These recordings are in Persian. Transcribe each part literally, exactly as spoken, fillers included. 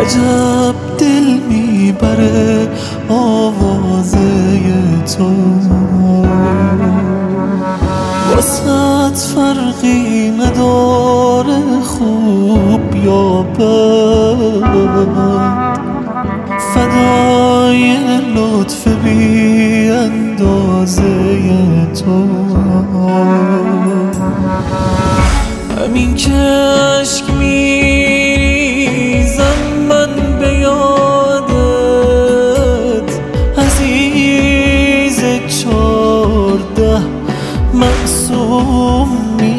عجب دل میبره آوازه تو، واسط فرقی نداره خوب یا بد، فدای لطف بی اندازه تو. همین که عشق میریزم من به یادت، عزیز چارده معصوم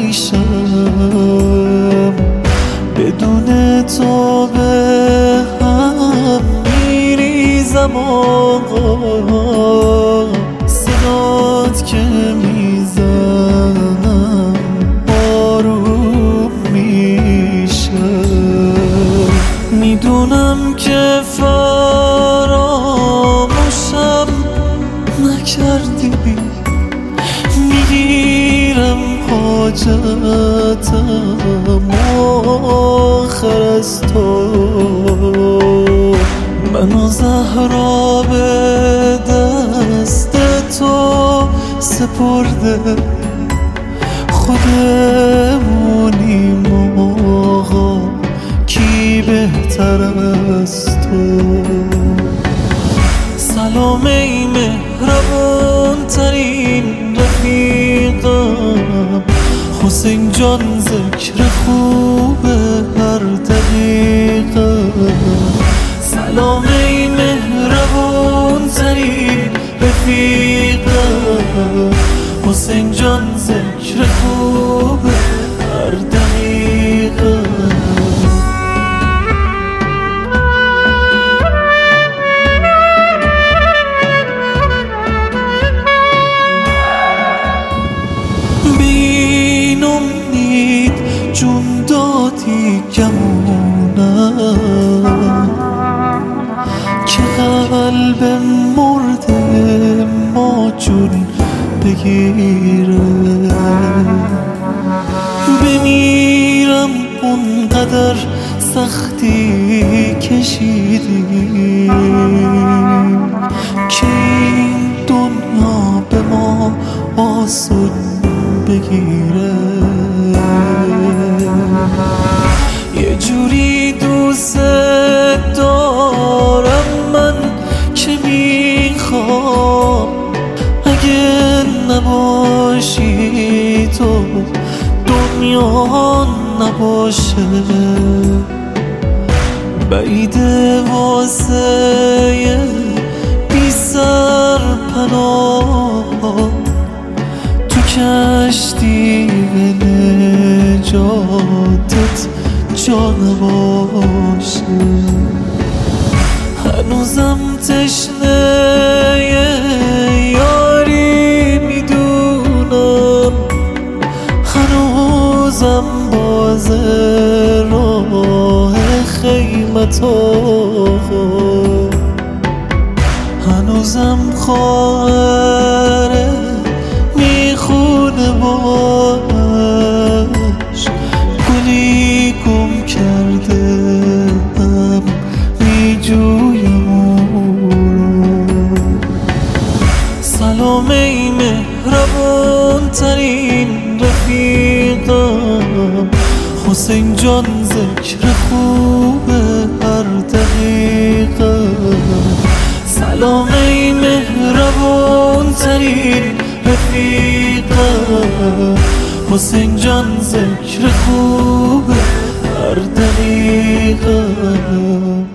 میشم، بدون تو به هم میریزم آقا، صدات که میزنم آروم میشه. میدونم که فراموشم نکردی، میگیرم حاجتم آخر از تو. منو زهرا به دست تو سپرده، خودمونیم آقا کی بهتر از تو. سلام ای مهربون ترین رفیقم، حسین جان ذکر خوب هر دقیقه. سلام ای مهربون ترین رفیقم، حسین جان ذکر خوب هر دقیقه. بین امید جون دادی گمونم، که قلب مرده ما جون بگیره. بمیرم اونقدر سختی کشیدیم، که این دنیا به ما آسون بگیره. یه جوری دوست دارم من که میخوام اگه نباشی تو دنیا نباشه. بعیده واسه بی سر پناه تو کشتی نجاتت جا نباشه. هنوزم تشنه یاری میدونم، هنوزم باز راه خیمت آقا، هنوزم خواهره میخونه باش، گلی گم کرده هم میجویم اون. سلام ای مهربون ترین رفیقم، حسین جان ذکر خوب هر دقیقه. سلام ای مهربون ترین رفیقم، حسین جان ذکر خوب هر دقیقه.